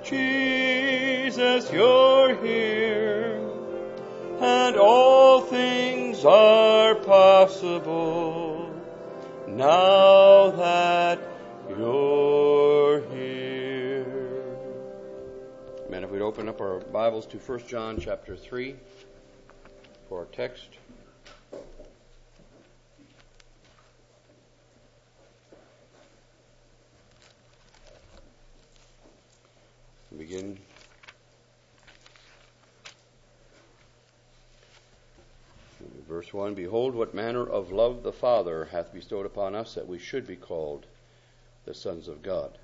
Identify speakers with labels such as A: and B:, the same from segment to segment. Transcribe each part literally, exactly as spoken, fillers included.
A: Jesus, you're here, and all things are possible now that you're here. Amen. If we'd open up our Bibles to First John chapter three for our text. We begin verse one. Behold, what manner of love the Father hath bestowed upon us, that we should be called the sons of God.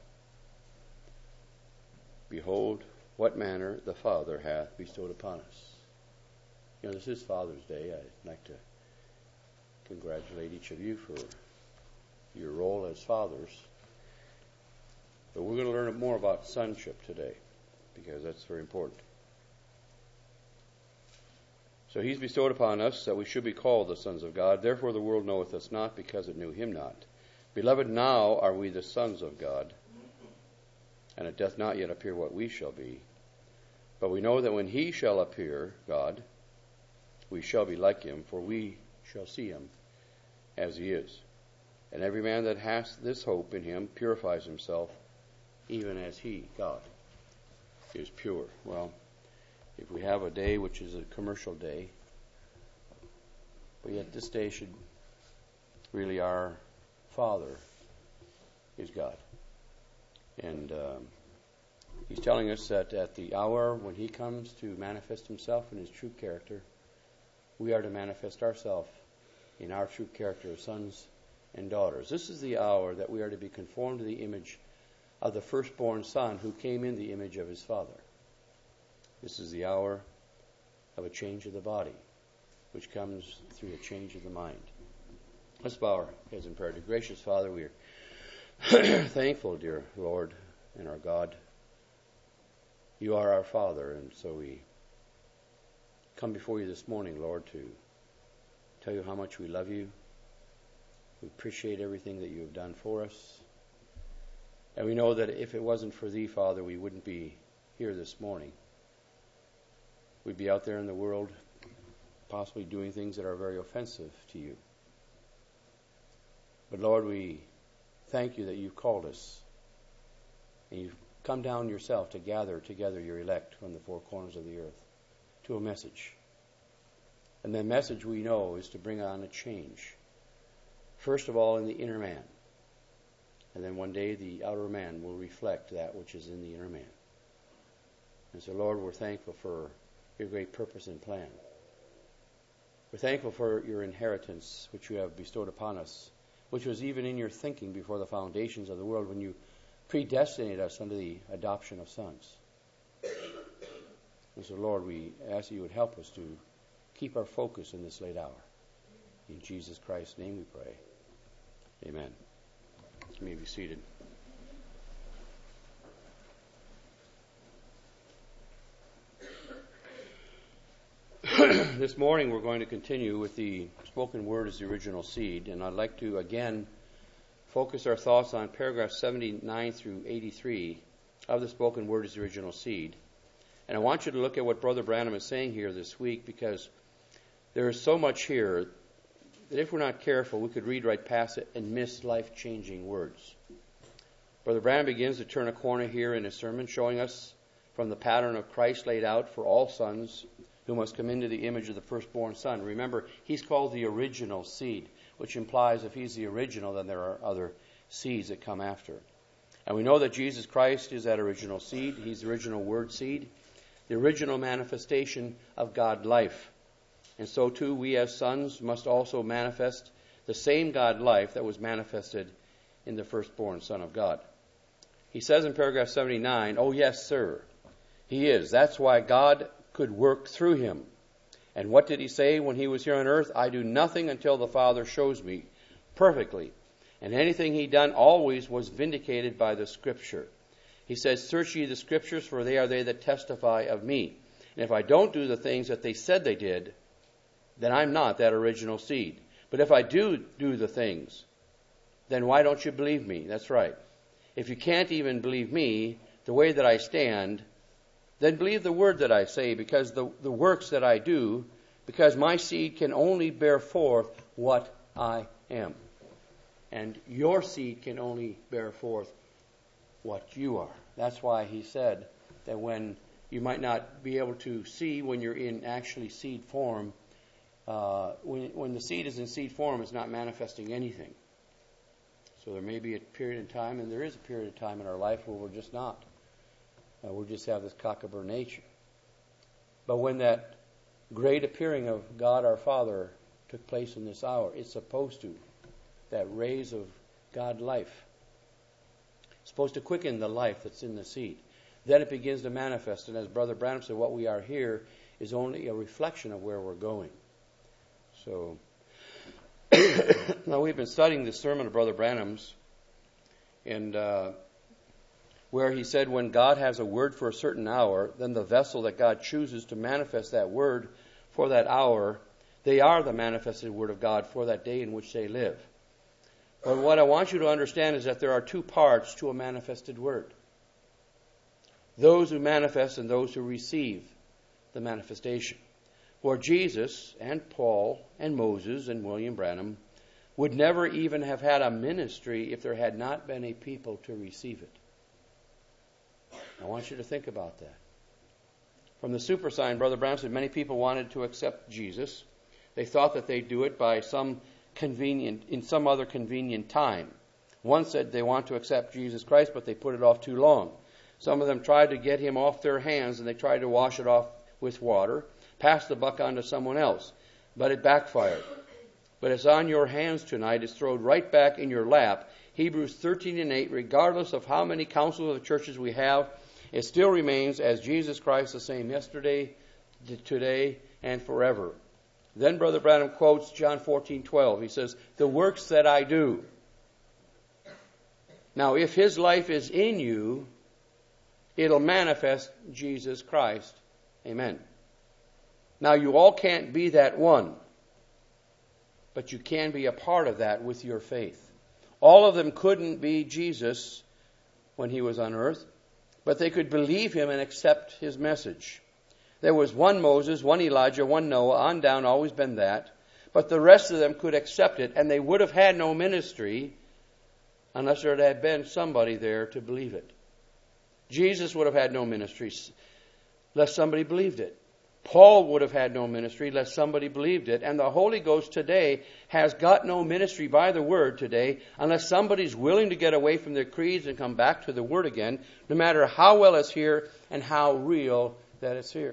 A: Behold, what manner the Father hath bestowed upon us. You know, this is Father's Day. I'd like to congratulate each of you for your role as fathers. But we're going to learn more about sonship today, because that's very important. So he's bestowed upon us that we should be called the sons of God. Therefore the world knoweth us not, because it knew him not. Beloved, now are we the sons of God, and it doth not yet appear what we shall be. But we know that when he shall appear, God, we shall be like him, for we shall see him as he is. And every man that hath this hope in him purifies himself, even as he, God, is pure. Well, if we have a day which is a commercial day, but yet this day should really, our Father is God. And um, he's telling us that at the hour when he comes to manifest himself in his true character, we are to manifest ourselves in our true character as sons and daughters. This is the hour that we are to be conformed to the image of the firstborn Son who came in the image of his Father. This is the hour of a change of the body, which comes through a change of the mind. Let's bow our heads in prayer. Gracious Father, we are thankful, dear Lord and our God. You are our Father, and so we come before you this morning, Lord, to tell you how much we love you. We appreciate everything that you have done for us. And we know that if it wasn't for thee, Father, we wouldn't be here this morning. We'd be out there in the world possibly doing things that are very offensive to you. But Lord, we thank you that you've called us, and you've come down yourself to gather together your elect from the four corners of the earth to a message. And that message, we know, is to bring on a change. First of all, in the inner man. And then one day the outer man will reflect that which is in the inner man. And so, Lord, we're thankful for your great purpose and plan. We're thankful for your inheritance, which you have bestowed upon us, which was even in your thinking before the foundations of the world, when you predestinated us unto the adoption of sons. And so, Lord, we ask that you would help us to keep our focus in this late hour. In Jesus Christ's name we pray. Amen. You may be seated. This morning we're going to continue with the spoken word as the original seed, and I'd like to again focus our thoughts on paragraphs seventy-nine through eighty-three of the spoken word as the original seed. And I want you to look at what Brother Branham is saying here this week, because there is so much here that if we're not careful, we could read right past it and miss life-changing words. Brother Branham begins to turn a corner here in his sermon, showing us from the pattern of Christ laid out for all sons who must come into the image of the firstborn Son. Remember, he's called the original seed, which implies if he's the original, then there are other seeds that come after. And we know that Jesus Christ is that original seed. He's the original word seed, the original manifestation of God life. And so too, we as sons must also manifest the same God life that was manifested in the firstborn Son of God. He says in paragraph seventy-nine, oh yes, sir, he is. That's why God could work through him. And what did he say when he was here on earth? I do nothing until the Father shows me perfectly. And anything he done always was vindicated by the Scripture. He says, search ye the Scriptures, for they are they that testify of me. And if I don't do the things that they said they did, then I'm not that original seed. But if I do do the things, then why don't you believe me? That's right. If you can't even believe me, the way that I stand, then believe the word that I say, because the, the works that I do, because my seed can only bear forth what I am. And your seed can only bear forth what you are. That's why he said that when you might not be able to see when you're in actually seed form, uh, when, when the seed is in seed form, it's not manifesting anything. So there may be a period in time, and there is a period of time in our life where we're just not. Uh, we'll just have this cockabur nature. But when that great appearing of God our Father took place in this hour, it's supposed to, that rays of God life, it's supposed to quicken the life that's in the seed. Then it begins to manifest. And as Brother Branham said, what we are here is only a reflection of where we're going. So, now we've been studying this sermon of Brother Branham's, and uh, where he said when God has a word for a certain hour, then the vessel that God chooses to manifest that word for that hour, they are the manifested word of God for that day in which they live. But what I want you to understand is that there are two parts to a manifested word. Those who manifest and those who receive the manifestation. For Jesus and Paul and Moses and William Branham would never even have had a ministry if there had not been a people to receive it. I want you to think about that. From the super sign, Brother Branham said many people wanted to accept Jesus. They thought that they'd do it by some convenient, in some other convenient time. One said they want to accept Jesus Christ, but they put it off too long. Some of them tried to get him off their hands, and they tried to wash it off with water, pass the buck on to someone else. But it backfired. But it's on your hands tonight. It's thrown right back in your lap. Hebrews thirteen and eight, regardless of how many councils of the churches we have, it still remains as Jesus Christ the same yesterday, today, and forever. Then Brother Branham quotes John fourteen twelve. He says, the works that I do. Now, if his life is in you, it'll manifest Jesus Christ. Amen. Now, you all can't be that one, but you can be a part of that with your faith. All of them couldn't be Jesus when he was on earth, but they could believe him and accept his message. There was one Moses, one Elijah, one Noah, on down, always been that. But the rest of them could accept it, and they would have had no ministry unless there had been somebody there to believe it. Jesus would have had no ministry unless somebody believed it. Paul would have had no ministry unless somebody believed it. And the Holy Ghost today has got no ministry by the Word today unless somebody's willing to get away from their creeds and come back to the Word again, no matter how well it's here and how real that it's here.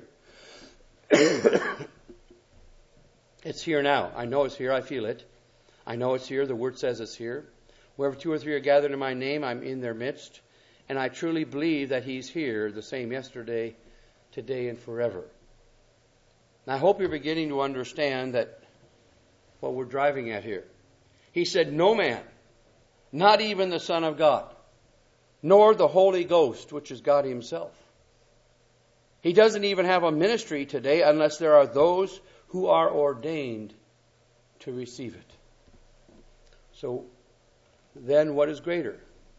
A: It's here now. I know it's here. I feel it. I know it's here. The Word says it's here. Wherever two or three are gathered in my name, I'm in their midst. And I truly believe that he's here, the same yesterday, today, and forever. And I hope you're beginning to understand that what we're driving at here. He said, no man, not even the Son of God, nor the Holy Ghost, which is God himself. He doesn't even have a ministry today unless there are those who are ordained to receive it. So then what is greater?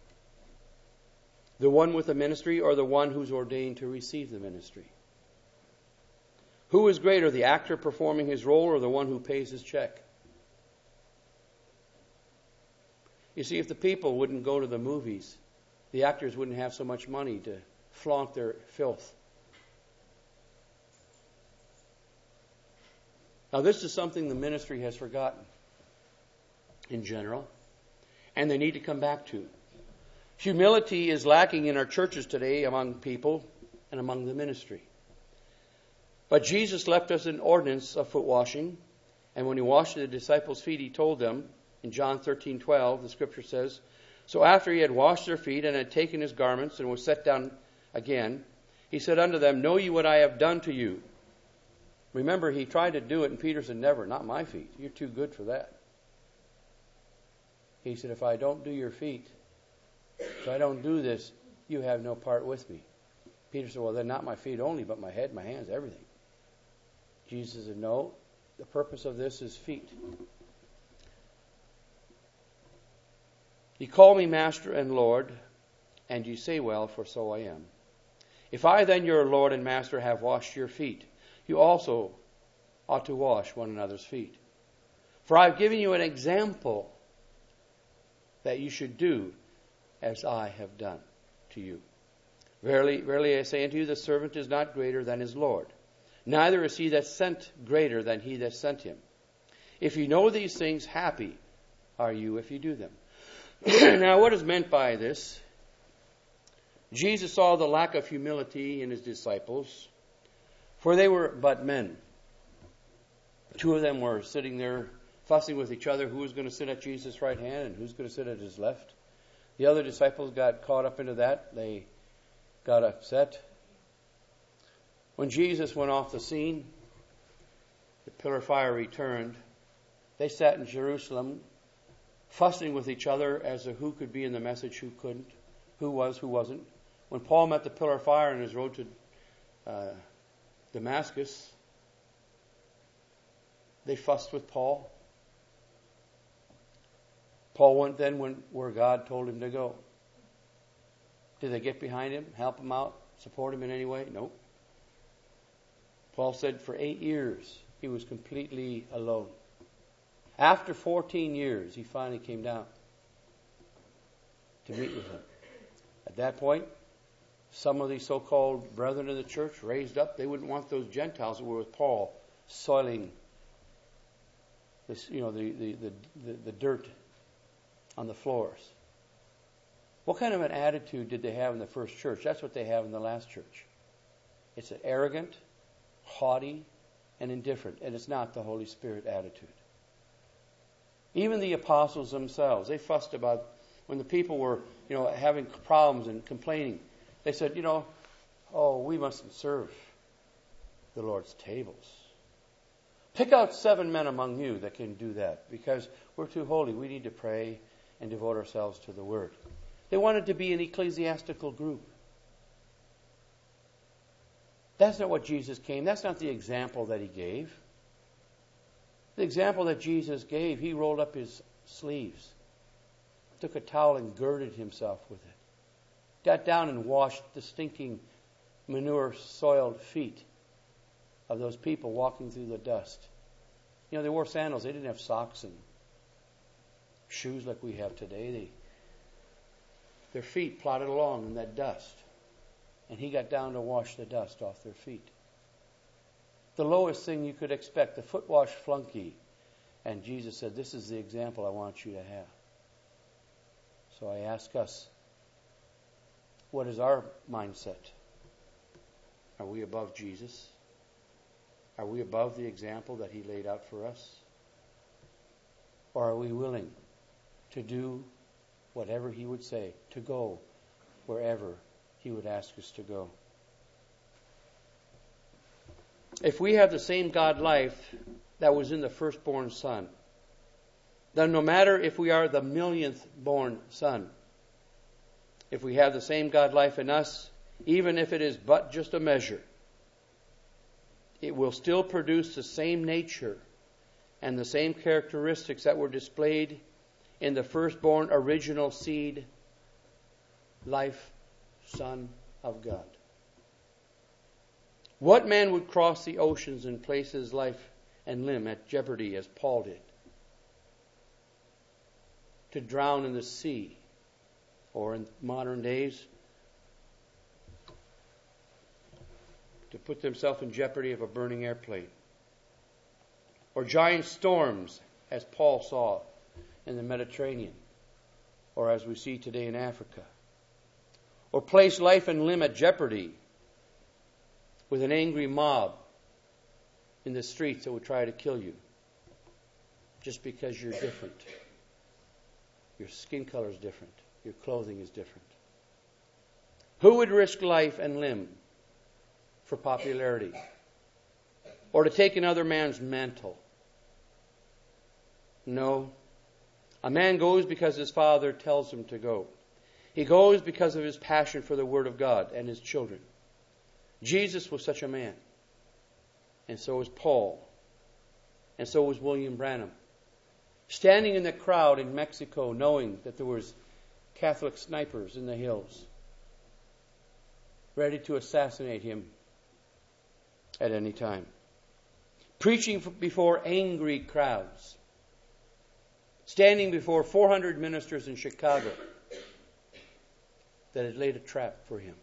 A: The one with the ministry or the one who's ordained to receive the ministry? Who is greater, the actor performing his role or the one who pays his check? You see, if the people wouldn't go to the movies, the actors wouldn't have so much money to flaunt their filth. Now, this is something the ministry has forgotten in general, and they need to come back to. Humility is lacking in our churches today among people and among the ministry. But Jesus left us an ordinance of foot washing, and when he washed the disciples' feet, he told them, in John thirteen twelve, the scripture says, so after he had washed their feet and had taken his garments and was set down again, he said unto them, know ye what I have done to you? Remember, he tried to do it, and Peter said, never, not my feet. You're too good for that. He said, if I don't do your feet, if I don't do this, you have no part with me. Peter said, well, then not my feet only, but my head, my hands, everything. Jesus said, no, the purpose of this is feet. He called me Master and Lord, And you say, well, for so I am. If I then, your Lord and Master, have washed your feet, you also ought to wash one another's feet. For I have given you an example that you should do as I have done to you. Verily, verily I say unto you, the servant is not greater than his Lord, neither is he that sent greater than he that sent him. If you know these things, happy are you if you do them. Now, what is meant by this? Jesus saw the lack of humility in his disciples, for they were but men. Two of them were sitting there fussing with each other who was going to sit at Jesus' right hand and who's going to sit at his left. The other disciples got caught up into that. They got upset. When Jesus went off the scene, the pillar of fire returned. They sat in Jerusalem fussing with each other as to who could be in the message, who couldn't, who was, who wasn't. When Paul met the pillar of fire on his road to uh, Damascus, they fussed with Paul. Paul went then went where God told him to go. Did they get behind him, help him out, support him in any way? Nope. Paul said for eight years he was completely alone. After fourteen years, he finally came down to meet with him. At that point, some of these so-called brethren in the church raised up. They wouldn't want those Gentiles who were with Paul soiling this, you know, the, the, the, the, the dirt on the floors. What kind of an attitude did they have in the first church? That's what they have in the last church. It's an arrogant, haughty, and indifferent. And it's not the Holy Spirit attitude. Even the apostles themselves, they fussed about when the people were, you know, having problems and complaining. They said, you know, oh, we mustn't serve the Lord's tables. Pick out seven men among you that can do that, because we're too holy. We need to pray and devote ourselves to the Word. They wanted to be an ecclesiastical group. That's not what Jesus came. That's not the example that he gave. The example that Jesus gave, he rolled up his sleeves, took a towel and girded himself with it, got down and washed the stinking, manure-soiled feet of those people walking through the dust. You know, they wore sandals. They didn't have socks and shoes like we have today. They, their feet plodded along in that dust. And he got down to wash the dust off their feet. The lowest thing you could expect, the foot wash flunky. And Jesus said, this is the example I want you to have. So I ask us, what is our mindset? Are we above Jesus? Are we above the example that he laid out for us? Or are we willing to do whatever he would say, to go wherever he would ask us to go? If we have the same God life that was in the firstborn son, then no matter if we are the millionth born son, if we have the same God life in us, even if it is but just a measure, it will still produce the same nature and the same characteristics that were displayed in the firstborn original seed, life, Son of God. What man would cross the oceans and place his life and limb at jeopardy as Paul did? To drown in the sea, or in modern days, to put themselves in jeopardy of a burning airplane. Or giant storms, as Paul saw in the Mediterranean, or as we see today in Africa. Or place life and limb at jeopardy with an angry mob in the streets that would try to kill you just because you're different. Your skin color is different. Your clothing is different. Who would risk life and limb for popularity? Or to take another man's mantle? No. A man goes because his father tells him to go. He goes because of his passion for the Word of God and his children. Jesus was such a man. And so was Paul. And so was William Branham. Standing in the crowd in Mexico, knowing that there was Catholic snipers in the hills, ready to assassinate him at any time. Preaching before angry crowds. Standing before four hundred ministers in Chicago that had laid a trap for him.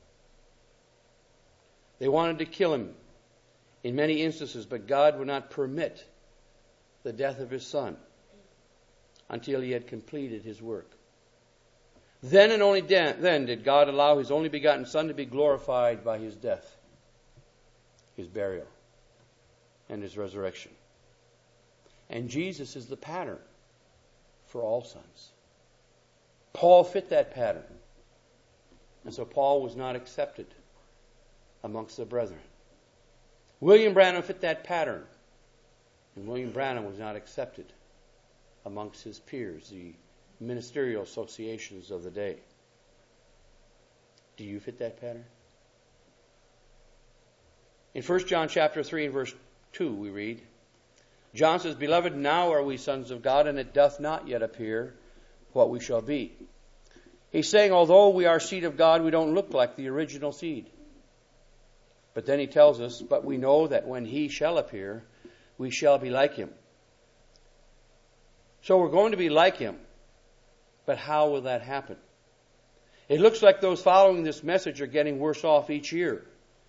A: They wanted to kill him in many instances, but God would not permit the death of his son until he had completed his work. Then and only then did God allow his only begotten Son to be glorified by his death, his burial, and his resurrection. And Jesus is the pattern for all sons. Paul fit that pattern. And so Paul was not accepted amongst the brethren. William Branham fit that pattern. And William Branham was not accepted amongst his peers, the ministerial associations of the day. Do you fit that pattern? In First John chapter three and verse two we read, John says, Beloved, now are we sons of God, and it doth not yet appear what we shall be. He's saying, although we are seed of God, we don't look like the original seed. But then he tells us, but we know that when he shall appear, we shall be like him. So we're going to be like him. But how will that happen? It looks like those following this message are getting worse off each year,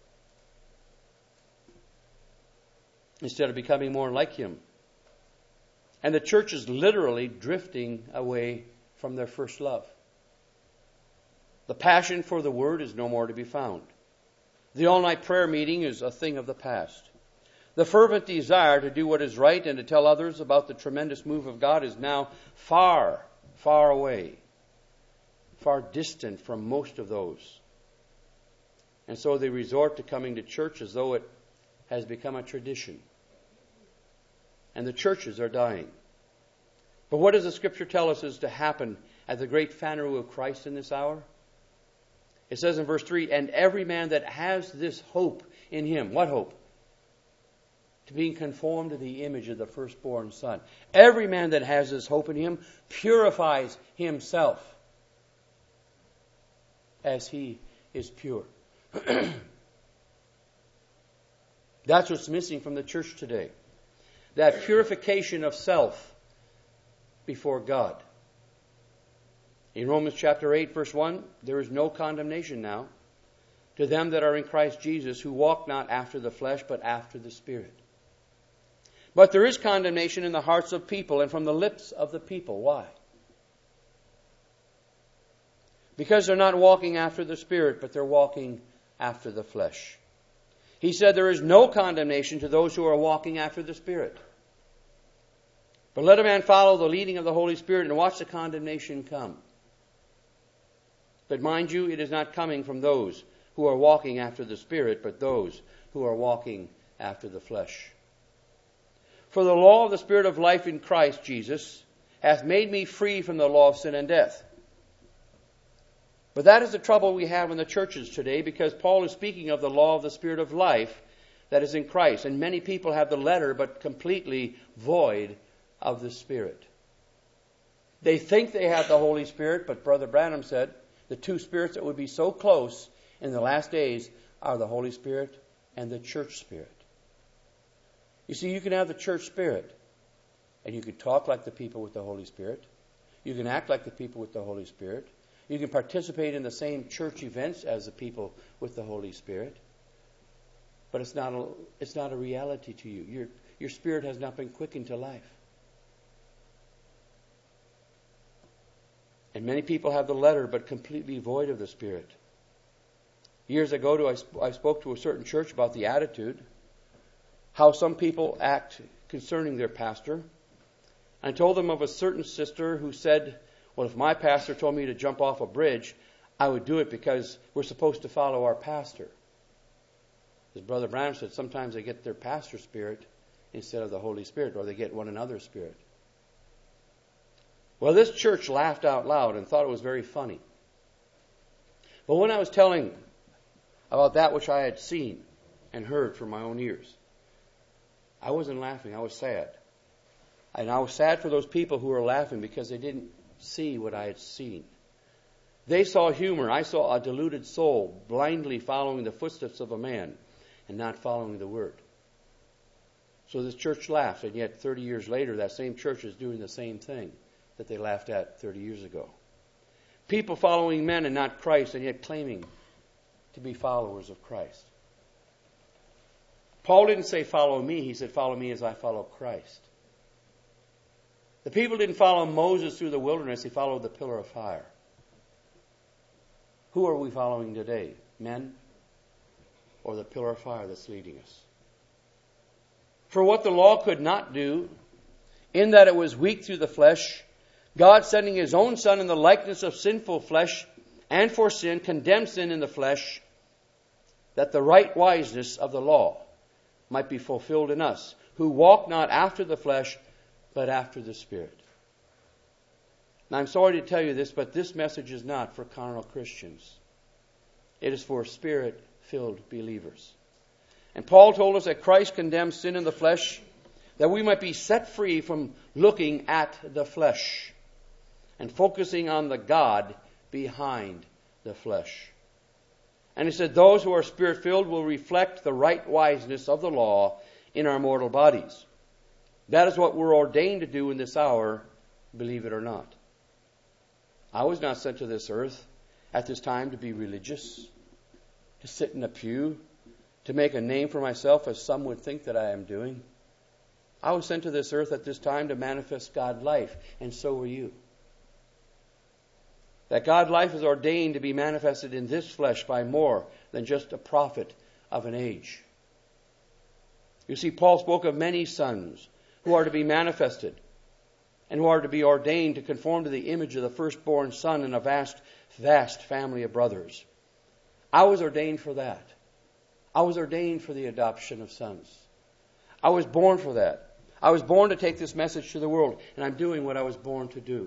A: instead of becoming more like him. And the church is literally drifting away from their first love. The passion for the Word is no more to be found. The all-night prayer meeting is a thing of the past. The fervent desire to do what is right and to tell others about the tremendous move of God is now far, far away, far distant from most of those. And so they resort to coming to church as though it has become a tradition. And the churches are dying. But what does the Scripture tell us is to happen at the great Phaneroo of Christ in this hour? It says in verse three, and every man that has this hope in him. What hope? To being conformed to the image of the firstborn Son. Every man that has this hope in him purifies himself as he is pure. That's what's missing from the church today. That purification of self before God. In Romans chapter eight, verse one, there is no condemnation now to them that are in Christ Jesus, who walk not after the flesh, but after the Spirit. But there is condemnation in the hearts of people and from the lips of the people. Why? Because they're not walking after the Spirit, but they're walking after the flesh. He said there is no condemnation to those who are walking after the Spirit. But let a man follow the leading of the Holy Spirit and watch the condemnation come. But mind you, it is not coming from those who are walking after the Spirit, but those who are walking after the flesh. For the law of the Spirit of life in Christ Jesus hath made me free from the law of sin and death. But that is the trouble we have in the churches today, because Paul is speaking of the law of the Spirit of life that is in Christ. And many people have the letter, but completely void of the Spirit. They think they have the Holy Spirit, but Brother Branham said the two spirits that would be so close in the last days are the Holy Spirit and the church spirit. You see, you can have the church spirit, and you can talk like the people with the Holy Spirit. You can act like the people with the Holy Spirit. You can participate in the same church events as the people with the Holy Spirit. But it's not a, it's not a reality to you. Your, your spirit has not been quickened to life. And many people have the letter, but completely void of the Spirit. Years ago, to, I, sp- I spoke to a certain church about the attitude, how some people act concerning their pastor. I told them of a certain sister who said, well, if my pastor told me to jump off a bridge, I would do it because we're supposed to follow our pastor. As Brother Branham said, sometimes they get their pastor spirit instead of the Holy Spirit, or they get one another's spirit. Well, this church laughed out loud and thought it was very funny. But when I was telling about that which I had seen and heard from my own ears, I wasn't laughing, I was sad. And I was sad for those people who were laughing because they didn't see what I had seen. They saw humor. I saw a deluded soul blindly following the footsteps of a man and not following the word. So this church laughed, and yet thirty years later, that same church is doing the same thing that they laughed at thirty years ago. People following men and not Christ, and yet claiming to be followers of Christ. Paul didn't say, follow me. He said, follow me as I follow Christ. The people didn't follow Moses through the wilderness. He followed the pillar of fire. Who are we following today? Men or the pillar of fire that's leading us? For what the law could not do, in that it was weak through the flesh, God sending His own Son in the likeness of sinful flesh, and for sin, condemned sin in the flesh, that the right wiseness of the law might be fulfilled in us, who walk not after the flesh, but after the Spirit. And I'm sorry to tell you this, but this message is not for carnal Christians. It is for Spirit-filled believers. And Paul told us that Christ condemned sin in the flesh, that we might be set free from looking at the flesh and focusing on the God behind the flesh. And he said, those who are Spirit-filled will reflect the right wiseness of the law in our mortal bodies. That is what we're ordained to do in this hour, believe it or not. I was not sent to this earth at this time to be religious, to sit in a pew, to make a name for myself as some would think that I am doing. I was sent to this earth at this time to manifest God's life, and so were you. That God's life is ordained to be manifested in this flesh by more than just a prophet of an age. You see, Paul spoke of many sons who are to be manifested and who are to be ordained to conform to the image of the firstborn son in a vast, vast family of brothers. I was ordained for that. I was ordained for the adoption of sons. I was born for that. I was born to take this message to the world, and I'm doing what I was born to do.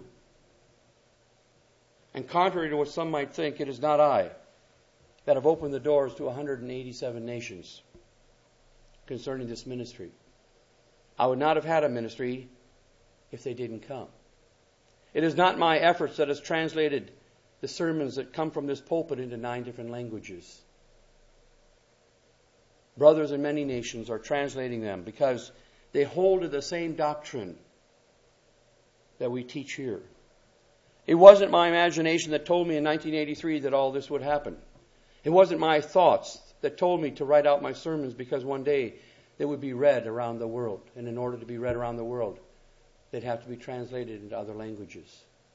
A: And contrary to what some might think, it is not I that have opened the doors to one hundred eighty-seven nations concerning this ministry. I would not have had a ministry if they didn't come. It is not my efforts that has translated the sermons that come from this pulpit into nine different languages. Brothers in many nations are translating them because they hold to the same doctrine that we teach here. It wasn't my imagination that told me in nineteen eighty-three that all this would happen. It wasn't my thoughts that told me to write out my sermons because one day they would be read around the world. And in order to be read around the world, they'd have to be translated into other languages.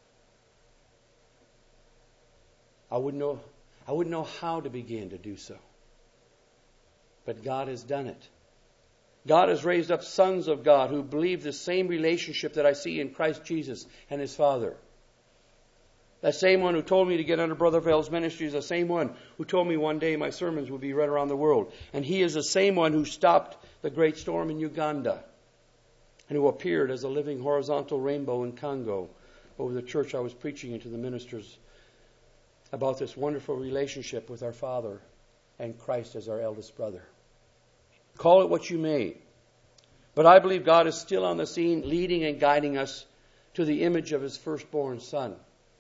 A: I wouldn't know, I wouldn't know how to begin to do so. But God has done it. God has raised up sons of God who believe the same relationship that I see in Christ Jesus and His Father. That same one who told me to get under Brother Vale's ministry is the same one who told me one day my sermons would be read around the world. And he is the same one who stopped the great storm in Uganda and who appeared as a living horizontal rainbow in Congo over the church I was preaching into the ministers about this wonderful relationship with our Father and Christ as our eldest brother. Call it what you may. But I believe God is still on the scene, leading and guiding us to the image of His firstborn Son.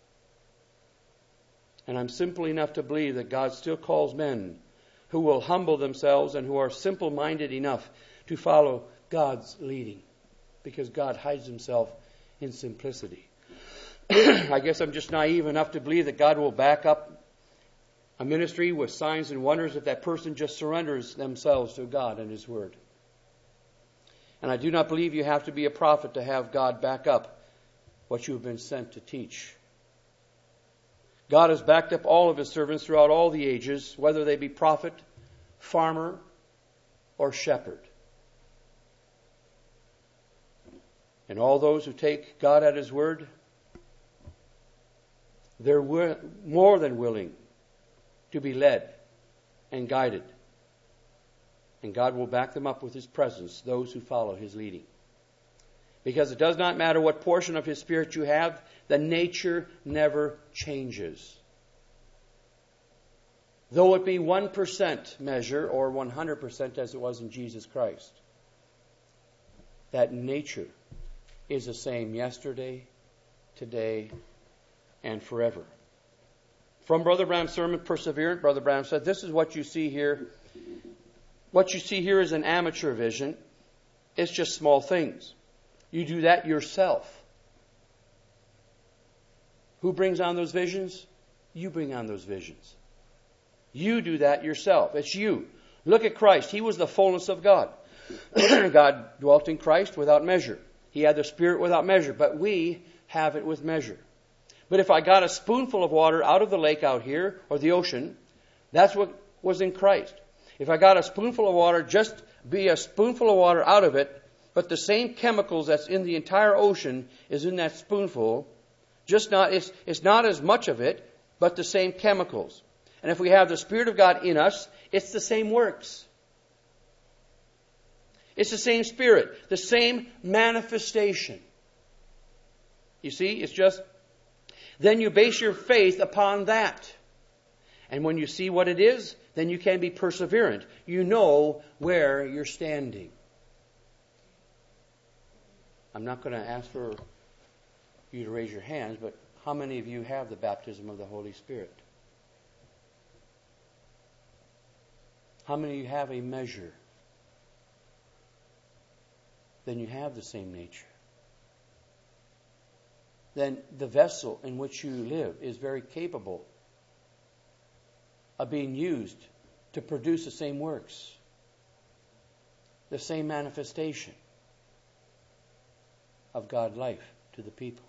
A: And I'm simple enough to believe that God still calls men who will humble themselves and who are simple-minded enough to follow God's leading, because God hides Himself in simplicity. I guess I'm just naive enough to believe that God will back up a ministry with signs and wonders if that person just surrenders themselves to God and His Word. And I do not believe you have to be a prophet to have God back up what you have been sent to teach. God has backed up all of His servants throughout all the ages, whether they be prophet, farmer, or shepherd. And all those who take God at His word, they're more than willing to be led and guided. And God will back them up with His presence, those who follow His leading. Because it does not matter what portion of His Spirit you have, the nature never changes. Though it be one percent measure or one hundred percent as it was in Jesus Christ, that nature is the same yesterday, today, and forever. From Brother Branham's sermon, Perseverant, Brother Branham said, this is what you see here. What you see here is an amateur vision. It's just small things. You do that yourself. Who brings on those visions? You bring on those visions. You do that yourself. It's you. Look at Christ. He was the fullness of God. God dwelt in Christ without measure. He had the Spirit without measure, but we have it with measure. But if I got a spoonful of water out of the lake out here, or the ocean, that's what was in Christ. If I got a spoonful of water, just be a spoonful of water out of it, but the same chemicals that's in the entire ocean is in that spoonful, just not, it's, it's not as much of it, but the same chemicals. And if we have the Spirit of God in us, it's the same works. It's the same Spirit, the same manifestation. You see, it's just, then you base your faith upon that. And when you see what it is, then you can be perseverant. You know where you're standing. I'm not going to ask for you to raise your hands, but how many of you have the baptism of the Holy Spirit? How many of you have a measure? Then you have the same nature. Then the vessel in which you live is very capable of being used to produce the same works, the same manifestation of God life to the people.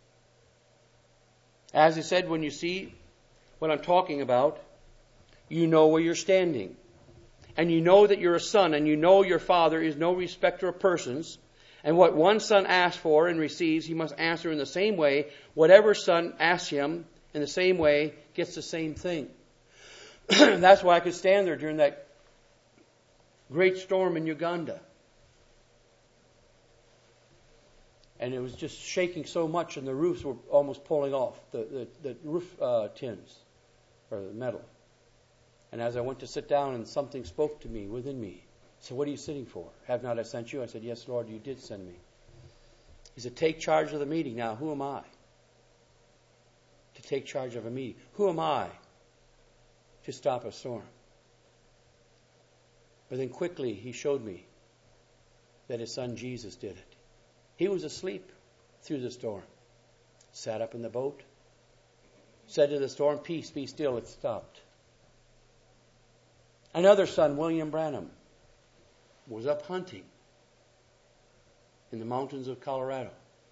A: As I said, when you see what I'm talking about, you know where you're standing. And you know that you're a son, and you know your Father is no respecter of persons. And what one son asks for and receives, he must answer in the same way. Whatever son asks him in the same way gets the same thing. That's why I could stand there during that great storm in Uganda. And it was just shaking so much, and the roofs were almost pulling off, the, the, the roof uh, tins, or the metal. And as I went to sit down, and something spoke to me within me. So what are you sitting for? Have not I sent you? I said, yes, Lord, you did send me. He said, take charge of the meeting. Now, who am I to take charge of a meeting? Who am I to stop a storm? But then quickly he showed me that his son Jesus did it. He was asleep through the storm. Sat up in the boat. Said to the storm, peace, be still. It stopped. Another son, William Branham, was up hunting in the mountains of Colorado.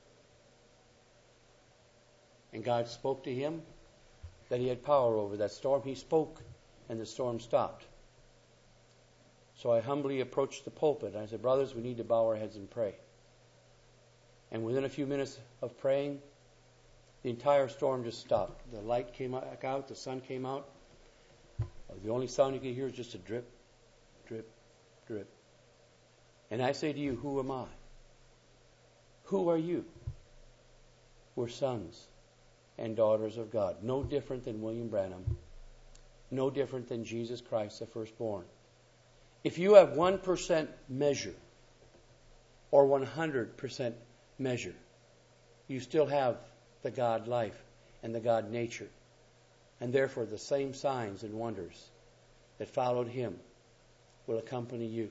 A: And God spoke to him that he had power over that storm. He spoke, and the storm stopped. So I humbly approached the pulpit, and I said, brothers, we need to bow our heads and pray. And within a few minutes of praying, the entire storm just stopped. The light came out, the sun came out. The only sound you could hear is just a drip, drip, drip. And I say to you, who am I? Who are you? We're sons and daughters of God. No different than William Branham. No different than Jesus Christ, the firstborn. If you have one percent measure or one hundred percent measure, you still have the God life and the God nature. And therefore the same signs and wonders that followed him will accompany you.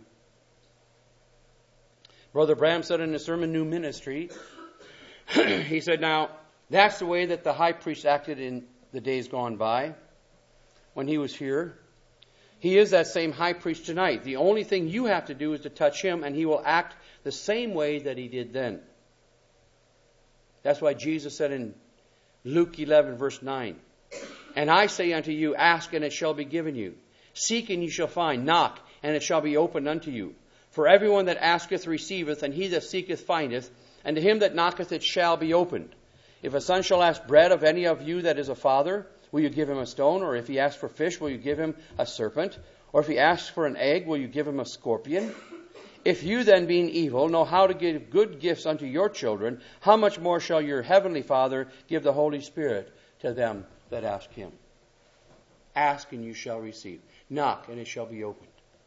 A: Brother Branham said in his sermon, New Ministry, he said, now, that's the way that the high priest acted in the days gone by when he was here. He is that same high priest tonight. The only thing you have to do is to touch him, and he will act the same way that he did then. That's why Jesus said in Luke eleven, verse nine, and I say unto you, ask, and it shall be given you. Seek, and you shall find. Knock, and it shall be opened unto you. For everyone that asketh receiveth, and he that seeketh findeth, and to him that knocketh it shall be opened. If a son shall ask bread of any of you that is a father, will you give him a stone? Or if he asks for fish, will you give him a serpent? Or if he asks for an egg, will you give him a scorpion? If you then, being evil, know how to give good gifts unto your children, how much more shall your heavenly Father give the Holy Spirit to them that ask him? Ask, and you shall receive. Knock, and it shall be opened.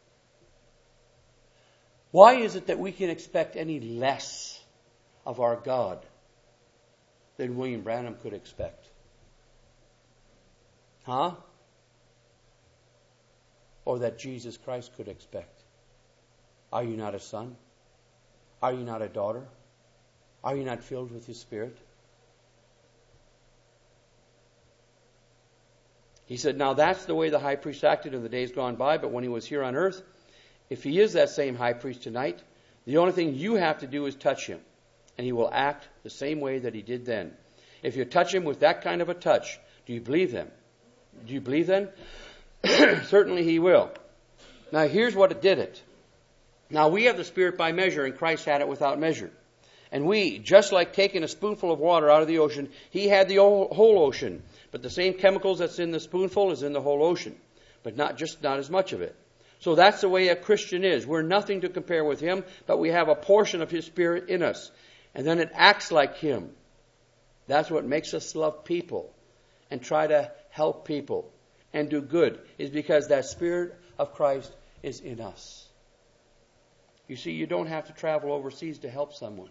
A: Why is it that we can expect any less of our God than William Branham could expect? Huh? Or that Jesus Christ could expect. Are you not a son? Are you not a daughter? Are you not filled with His Spirit? He said, now that's the way the high priest acted in the days gone by, but when he was here on earth, if he is that same high priest tonight, the only thing you have to do is touch him, and he will act the same way that he did then. If you touch him with that kind of a touch, do you believe them? Do you believe then? Certainly he will. Now here's what it did it. Now we have the Spirit by measure, and Christ had it without measure. And we, just like taking a spoonful of water out of the ocean, He had the whole ocean. But the same chemicals that's in the spoonful is in the whole ocean. But not just not as much of it. So that's the way a Christian is. We're nothing to compare with Him, but we have a portion of His Spirit in us. And then it acts like Him. That's what makes us love people and try to help people and do good, is because that Spirit of Christ is in us. You see, you don't have to travel overseas to help someone.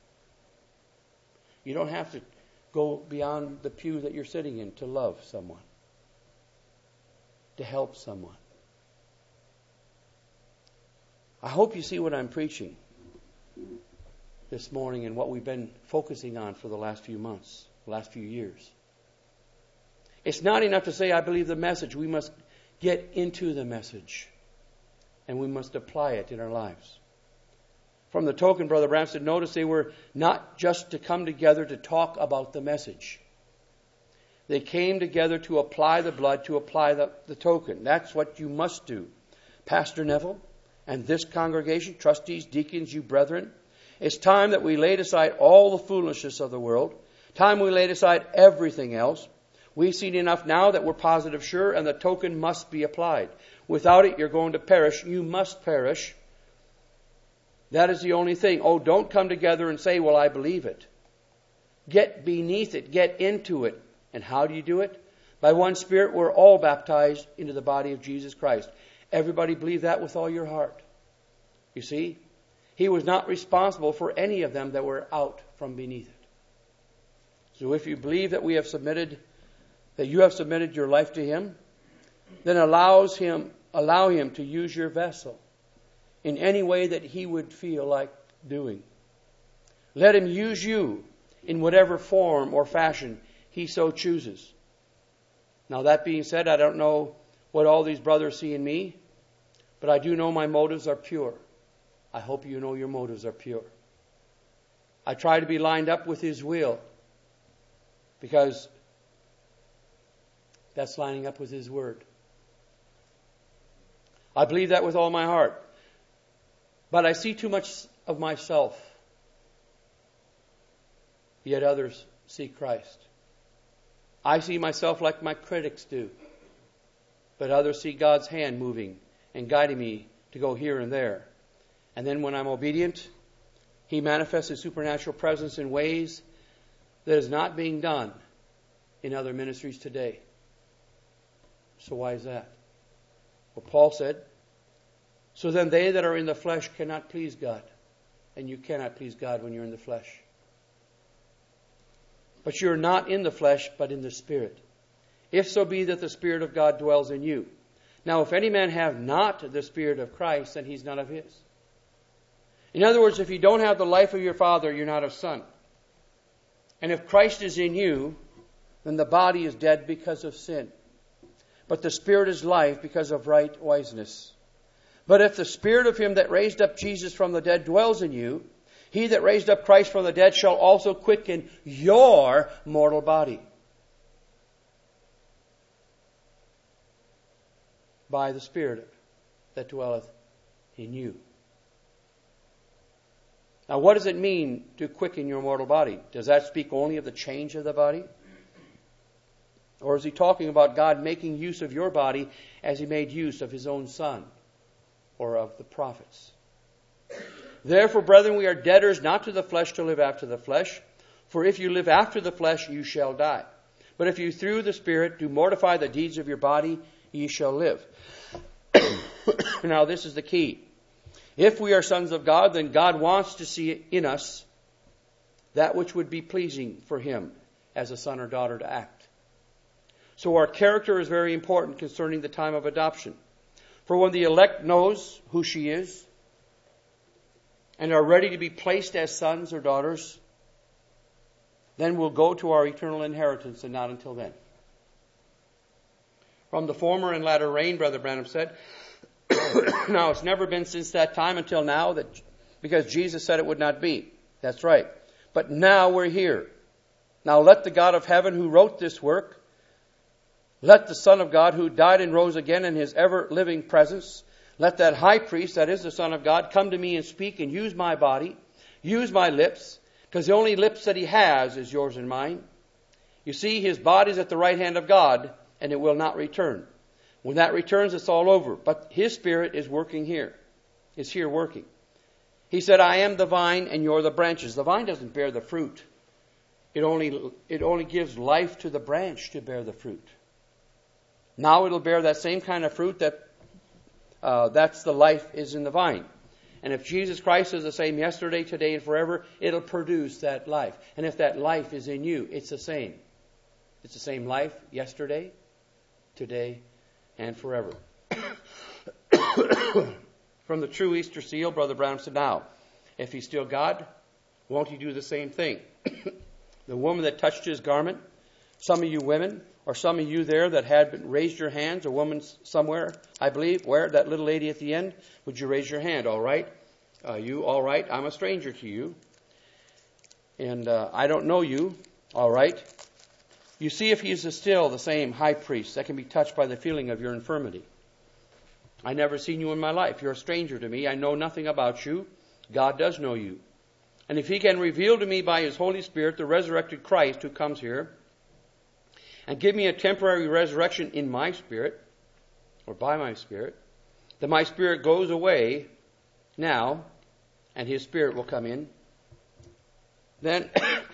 A: You don't have to go beyond the pew that you're sitting in to love someone, to help someone. I hope you see what I'm preaching this morning and what we've been focusing on for the last few months, the last few years. It's not enough to say, I believe the message. We must get into the message, and we must apply it in our lives. From the token, Brother Branham said, notice they were not just to come together to talk about the message. They came together to apply the blood, to apply the, the token. That's what you must do. Pastor Neville and this congregation, trustees, deacons, you brethren, it's time that we laid aside all the foolishness of the world. Time we laid aside everything else. We've seen enough now that we're positive sure, and the token must be applied. Without it, you're going to perish. You must perish. That is the only thing. Oh, don't come together and say, well, I believe it. Get beneath it. Get into it. And how do you do it? By one Spirit, we're all baptized into the body of Jesus Christ. Everybody believe that with all your heart. You see? He was not responsible for any of them that were out from beneath it. So if you believe that we have submitted, that you have submitted your life to Him, then allows him, allow Him to use your vessel in any way that He would feel like doing. Let Him use you in whatever form or fashion He so chooses. Now that being said, I don't know what all these brothers see in me, but I do know my motives are pure. I hope you know your motives are pure. I try to be lined up with His will, because that's lining up with His Word. I believe that with all my heart. But I see too much of myself, yet others see Christ. I see myself like my critics do, but others see God's hand moving and guiding me to go here and there. And then when I'm obedient, He manifests His supernatural presence in ways that is not being done in other ministries today. So why is that? Well, Paul said, so then they that are in the flesh cannot please God. And you cannot please God when you're in the flesh. But you're not in the flesh, but in the Spirit. If so be that the Spirit of God dwells in you. Now, if any man have not the Spirit of Christ, then he's none of His. In other words, if you don't have the life of your father, you're not a son. And if Christ is in you, then the body is dead because of sin. But the Spirit is life because of right wiseness. But if the Spirit of Him that raised up Jesus from the dead dwells in you, He that raised up Christ from the dead shall also quicken your mortal body by the Spirit that dwelleth in you. Now, what does it mean to quicken your mortal body? Does that speak only of the change of the body? Or is he talking about God making use of your body as He made use of His own Son or of the prophets? Therefore, brethren, we are debtors not to the flesh to live after the flesh. For if you live after the flesh, you shall die. But if you through the Spirit do mortify the deeds of your body, ye shall live. Now, this is the key. If we are sons of God, then God wants to see in us that which would be pleasing for Him as a son or daughter to act. So our character is very important concerning the time of adoption. For when the elect knows who she is and are ready to be placed as sons or daughters, then we'll go to our eternal inheritance, and not until then. From the former and latter rain, Brother Branham said, now it's never been since that time until now, that because Jesus said it would not be. That's right. But now we're here. Now let the God of heaven who wrote this work, let the Son of God who died and rose again in his ever-living presence, let that high priest, that is the Son of God, come to me and speak and use my body, use my lips, because the only lips that he has is yours and mine. You see, his body is at the right hand of God, and it will not return. When that returns, it's all over. But his Spirit is working here. It's here working. He said, I am the vine and you're the branches. The vine doesn't bear the fruit. It only, it only gives life to the branch to bear the fruit. Now it'll bear that same kind of fruit that uh, that's the life is in the vine. And if Jesus Christ is the same yesterday, today, and forever, it'll produce that life. And if that life is in you, it's the same. It's the same life yesterday, today, and forever. From the true Easter seal, Brother Brown said, now, if he's still God, won't he do the same thing? The woman that touched his garment, some of you women, or some of you there that had been, raised your hands, a woman somewhere, I believe, where? That little lady at the end, would you raise your hand? All right. Uh, you, all right. I'm a stranger to you. And uh, I don't know you. All right. You see if he is still the same high priest that can be touched by the feeling of your infirmity. I never seen you in my life. You're a stranger to me. I know nothing about you. God does know you. And if he can reveal to me by his Holy Spirit the resurrected Christ who comes here and give me a temporary resurrection in my spirit or by my spirit, then my spirit goes away now and his Spirit will come in. Then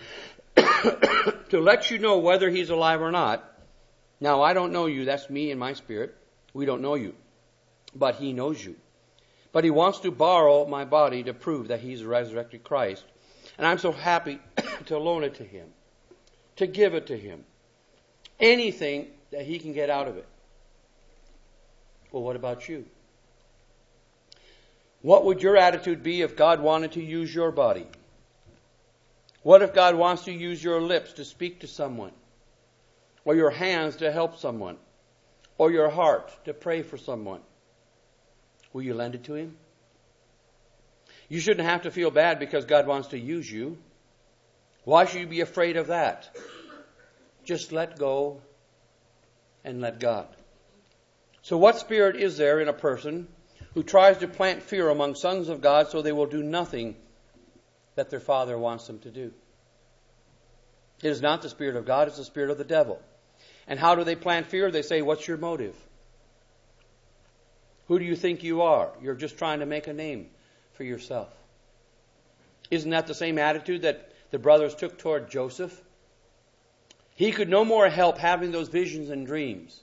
A: to let you know whether he's alive or not. Now, I don't know you. That's me and my spirit. We don't know you. But he knows you. But he wants to borrow my body to prove that he's the resurrected Christ. And I'm so happy to loan it to him, to give it to him. Anything that he can get out of it. Well, what about you? What would your attitude be if God wanted to use your body? What if God wants to use your lips to speak to someone? Or your hands to help someone? Or your heart to pray for someone? Will you lend it to him? You shouldn't have to feel bad because God wants to use you. Why should you be afraid of that? Just let go and let God. So what spirit is there in a person who tries to plant fear among sons of God so they will do nothing that their father wants them to do? It is not the Spirit of God, it's the spirit of the devil. And how do they plant fear? They say, what's your motive? Who do you think you are? You're just trying to make a name for yourself. Isn't that the same attitude that the brothers took toward Joseph? He could no more help having those visions and dreams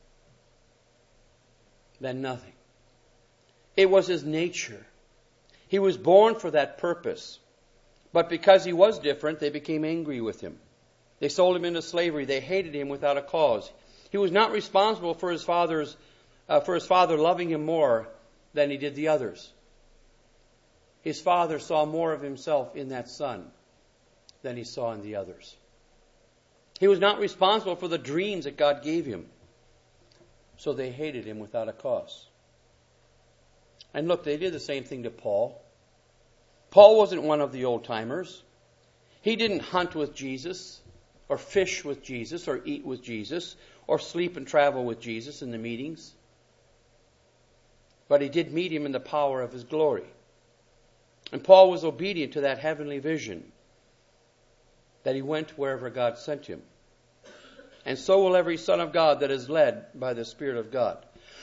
A: than nothing. It was his nature. He was born for that purpose. But because he was different, they became angry with him. They sold him into slavery. They hated him without a cause. He was not responsible for his father's, uh, for his father loving him more than he did the others. His father saw more of himself in that son than he saw in the others. He was not responsible for the dreams that God gave him. So they hated him without a cause. And look, they did the same thing to Paul. Paul wasn't one of the old-timers. He didn't hunt with Jesus, or fish with Jesus, or eat with Jesus, or sleep and travel with Jesus in the meetings. But he did meet him in the power of his glory. And Paul was obedient to that heavenly vision, that he went wherever God sent him. And so will every son of God that is led by the Spirit of God.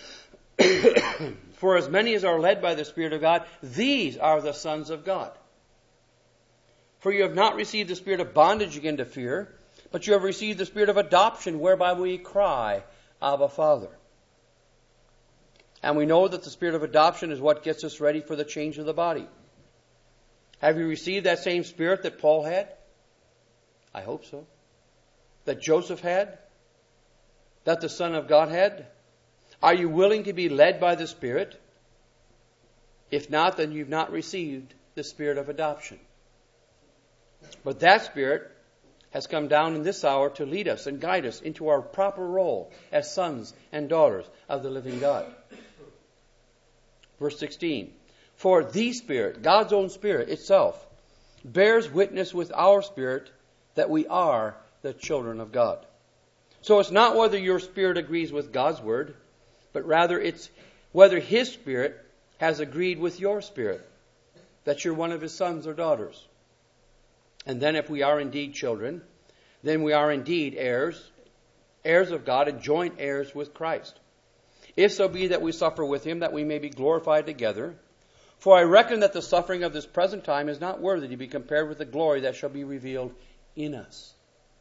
A: For as many as are led by the Spirit of God, these are the sons of God. For you have not received the spirit of bondage again to fear, but you have received the spirit of adoption, whereby we cry, Abba, Father. And we know that the spirit of adoption is what gets us ready for the change of the body. Have you received that same spirit that Paul had? I hope so. That Joseph had? that the Son of God had? Are you willing to be led by the Spirit? If not, then you've not received the Spirit of adoption. But that Spirit has come down in this hour to lead us and guide us into our proper role as sons and daughters of the living God. Verse sixteen. For the Spirit, God's own Spirit itself, bears witness with our spirit that we are the children of God. So it's not whether your spirit agrees with God's word, but rather it's whether His Spirit has agreed with your spirit that you're one of His sons or daughters. And then if we are indeed children, then we are indeed heirs, heirs of God and joint heirs with Christ. If so be that we suffer with Him, that we may be glorified together. For I reckon that the suffering of this present time is not worthy to be compared with the glory that shall be revealed in us.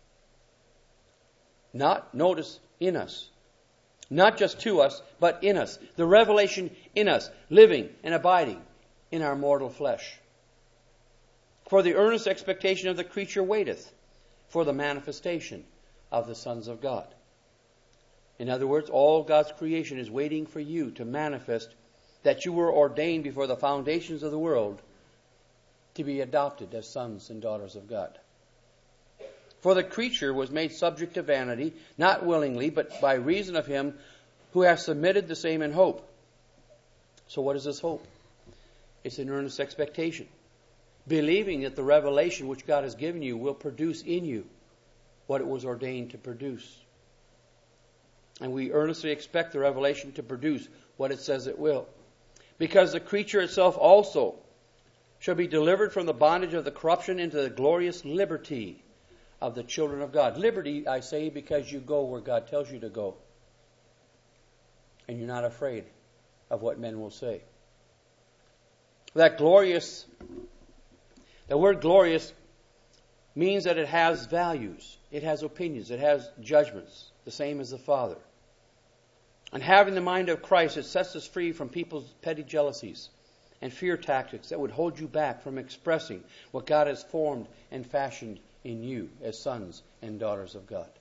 A: Not, notice, in us. Not just to us, but in us. The revelation in us, living and abiding in our mortal flesh. For the earnest expectation of the creature waiteth for the manifestation of the sons of God. In other words, all God's creation is waiting for you to manifest that you were ordained before the foundations of the world to be adopted as sons and daughters of God. For the creature was made subject to vanity, not willingly, but by reason of Him who has submitted the same in hope. So what is this hope? It's an earnest expectation. Believing that the revelation which God has given you will produce in you what it was ordained to produce. And we earnestly expect the revelation to produce what it says it will. Because the creature itself also shall be delivered from the bondage of the corruption into the glorious liberty of the children of God. Liberty, I say, because you go where God tells you to go. And you're not afraid of what men will say. That glorious, the word glorious means that it has values. It has opinions. It has judgments. The same as the Father. And having the mind of Christ, it sets us free from people's petty jealousies and fear tactics that would hold you back from expressing what God has formed and fashioned in you as sons and daughters of God.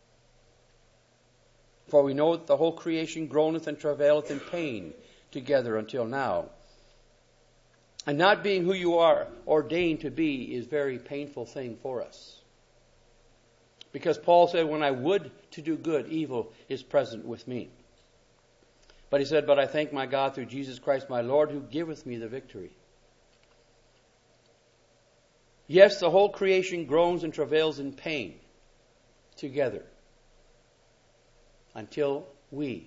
A: For we know that the whole creation groaneth and travaileth in pain together until now. And not being who you are ordained to be is a very painful thing for us. Because Paul said, when I would to do good, evil is present with me. But he said, but I thank my God through Jesus Christ my Lord, who giveth me the victory. Yes, the whole creation groans and travails in pain together until we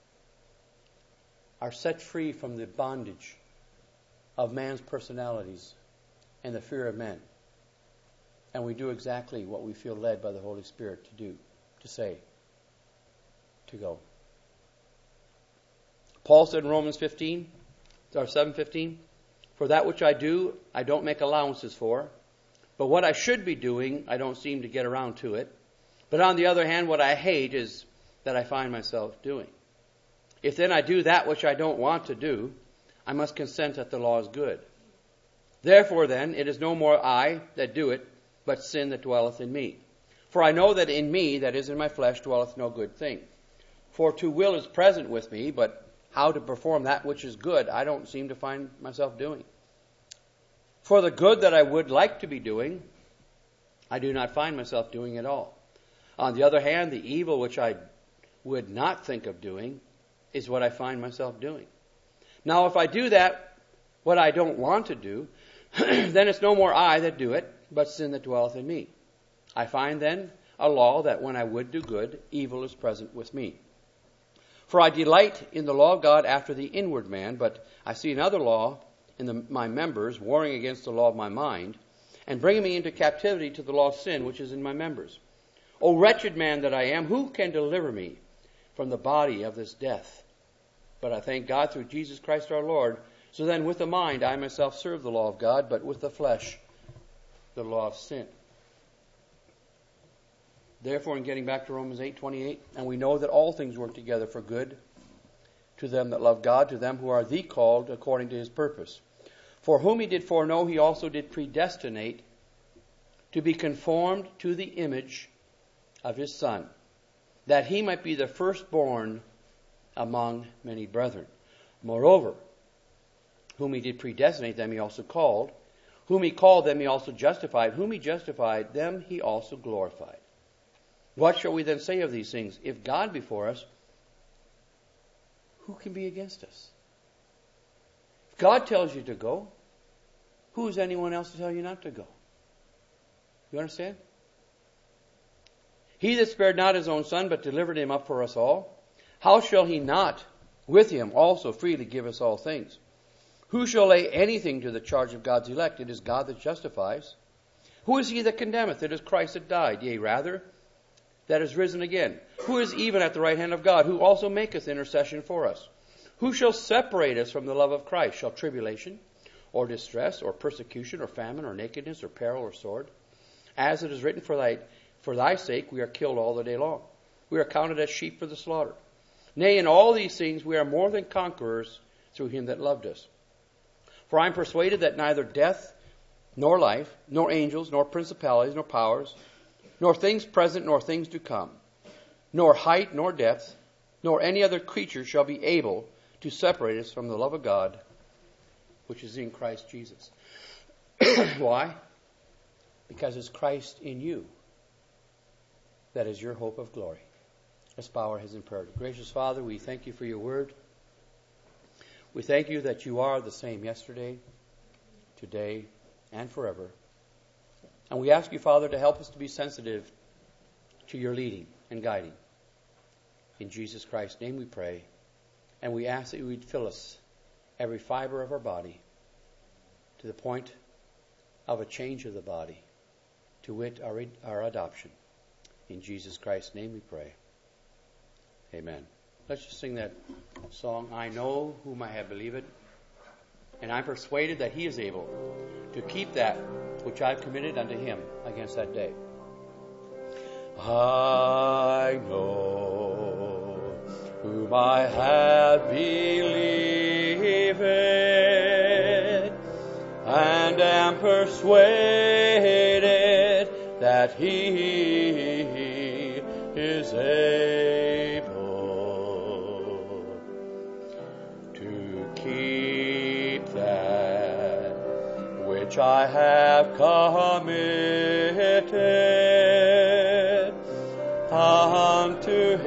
A: are set free from the bondage of man's personalities and the fear of men. And we do exactly what we feel led by the Holy Spirit to do, to say, to go. Paul said in Romans fifteen, or seven fifteen, for that which I do, I don't make allowances for. But what I should be doing, I don't seem to get around to it. But on the other hand, what I hate is that I find myself doing. If then I do that which I don't want to do, I must consent that the law is good. Therefore then, it is no more I that do it, but sin that dwelleth in me. For I know that in me, that is in my flesh, dwelleth no good thing. For to will is present with me, but how to perform that which is good, I don't seem to find myself doing. For the good that I would like to be doing, I do not find myself doing at all. On the other hand, the evil which I would not think of doing is what I find myself doing. Now, if I do that, what I don't want to do, then it's no more I that do it, but sin that dwelleth in me. I find then a law that when I would do good, evil is present with me. For I delight in the law of God after the inward man, but I see another law in the, my members, warring against the law of my mind, and bringing me into captivity to the law of sin which is in my members. O wretched man that I am, who can deliver me from the body of this death? But I thank God through Jesus Christ our Lord. So then with the mind I myself serve the law of God, but with the flesh the law of sin. Therefore, in getting back to Romans eight twenty-eight, and we know that all things work together for good to them that love God, to them who are the called according to His purpose. For whom He did foreknow, He also did predestinate to be conformed to the image of His Son, that he might be the firstborn among many brethren. Moreover, whom he did predestinate, them he also called. Whom he called, them he also justified. Whom he justified, them he also glorified. What shall we then say of these things? If God be for us, who can be against us? If God tells you to go, who is anyone else to tell you not to go? You understand? He that spared not his own son, but delivered him up for us all, how shall he not with him also freely give us all things? Who shall lay anything to the charge of God's elect? It is God that justifies. Who is he that condemneth? It is Christ that died, yea, rather, that is risen again. Who is even at the right hand of God, who also maketh intercession for us? Who shall separate us from the love of Christ? Shall tribulation, or distress, or persecution, or famine, or nakedness, or peril, or sword? As it is written, for thy, for thy sake we are killed all the day long. We are counted as sheep for the slaughter. Nay, in all these things we are more than conquerors through him that loved us. For I am persuaded that neither death, nor life, nor angels, nor principalities, nor powers, nor things present, nor things to come, nor height, nor depth, nor any other creature shall be able to separate us from the love of God, which is in Christ Jesus. Why? Because it's Christ in you. That is your hope of glory. Let's bow our heads in prayer. Gracious Father, we thank you for your word. We thank you that you are the same yesterday, today, and forever. And we ask you, Father, to help us to be sensitive to your leading and guiding. In Jesus Christ's name we pray. And we ask that you would fill us, every fiber of our body, to the point of a change of the body, to wit, our, our adoption. In Jesus Christ's name we pray. Amen. Let's just sing that song, I know whom I have believed, and I'm persuaded that he is able to keep that which I've committed unto him against that day. I know whom I have believed, and am persuaded that he is able to keep that which I have committed unto